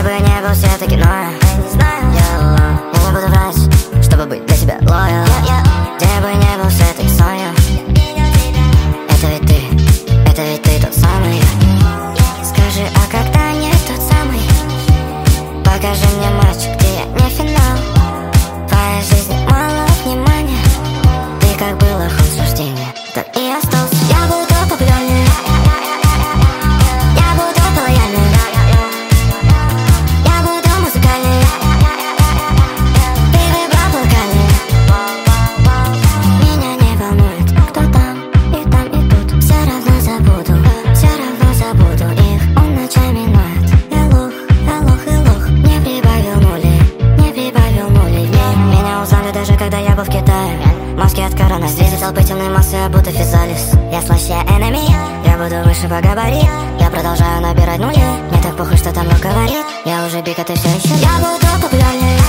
бы не был все-таки, но я не буду врать, чтобы быть для тебя лоял. Где бы не был все-таки Соня, это ведь ты тот самый. Скажи, а когда не тот самый? Покажи мне матч, где я не финал. В твоей жизни мало внимания. Ты как было ход суждения, так и остался. Я буду популярнее, я буду лояльнее, я буду музыкальнее, ты выбрал вокальнее. Меня не волнует, кто там, и тут. Все равно забуду их. Он ночами ноет. Элох, не прибавил нулей в мир. Меня узнали даже когда я был в Китае. Маски от корона, среди толпы темной массы, будто физалис. Я слаще enemy, я буду выше по габарит. Я продолжаю набирать нули, мне так похуй, что там много говорит. Я уже биг, а ты все еще. Я буду популярнее,